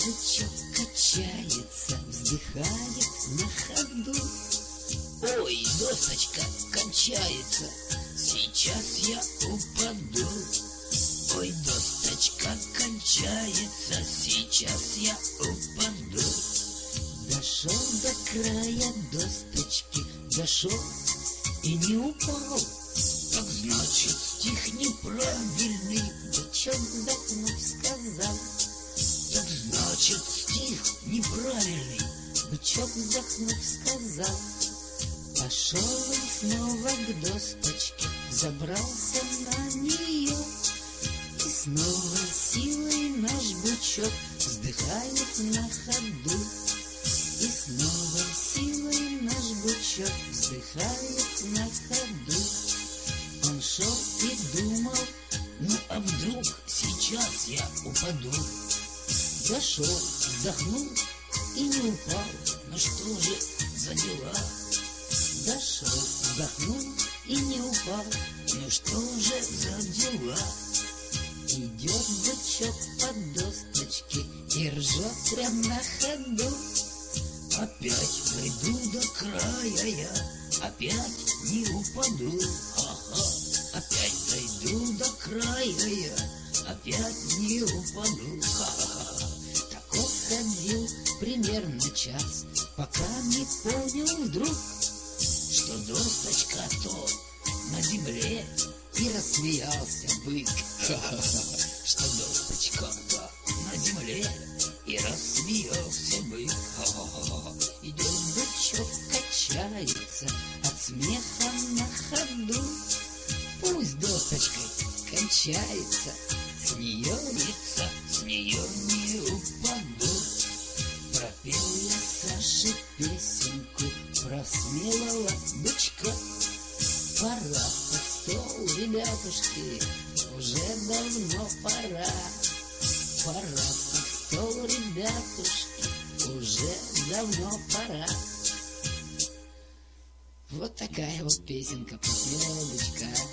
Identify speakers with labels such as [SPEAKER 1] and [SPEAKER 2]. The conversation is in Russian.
[SPEAKER 1] бычок качается, вздыхает на ходу.
[SPEAKER 2] Ой, досточка кончается, сейчас я упаду. Ой, досточка кончается, сейчас я упаду.
[SPEAKER 1] Дошел до края досточки, дошел и не упал.
[SPEAKER 2] Так значит, стих неправильный,
[SPEAKER 1] Бычок вздохнув сказал.
[SPEAKER 2] так значит, стих неправильный.
[SPEAKER 1] Бычок вздохнув сказал. Пошел он снова к досточке, забрался на нее. И снова силой наш бычок вздыхает на ходу. И снова силой наш бычок вздыхает на ходу. Он шел и думал,
[SPEAKER 2] Ну а вдруг сейчас я упаду?
[SPEAKER 1] дошел, вздохнул и не упал.
[SPEAKER 2] Ну что же за дела?
[SPEAKER 1] Дошел, вздохнул и не упал.
[SPEAKER 2] Ну что же за дела?
[SPEAKER 1] Идет бычок по досточке и ржет прям на ходу.
[SPEAKER 2] Опять дойду до края я, опять не упаду. Ха-ха. Опять дойду до края я, опять не упаду. Ха-ха-ха.
[SPEAKER 1] Так он ходил примерно час, пока не понял вдруг,
[SPEAKER 2] Что досточка то на земле,
[SPEAKER 1] и рассмеялся бык.
[SPEAKER 2] что досточка то на земле, и рассмеялся бык. Ха-ха-ха.
[SPEAKER 1] Идет бычок, качается от смеха на ходу. Пусть досточкой кончается,
[SPEAKER 2] С нее лица, с нее не упаду.
[SPEAKER 1] пропел я Саше песенку про смелого бычка. Пора под стол, ребятушки, уже давно пора. Пора под стол, ребятушки, уже давно пора. Вот такая вот песенка про смелого бычка.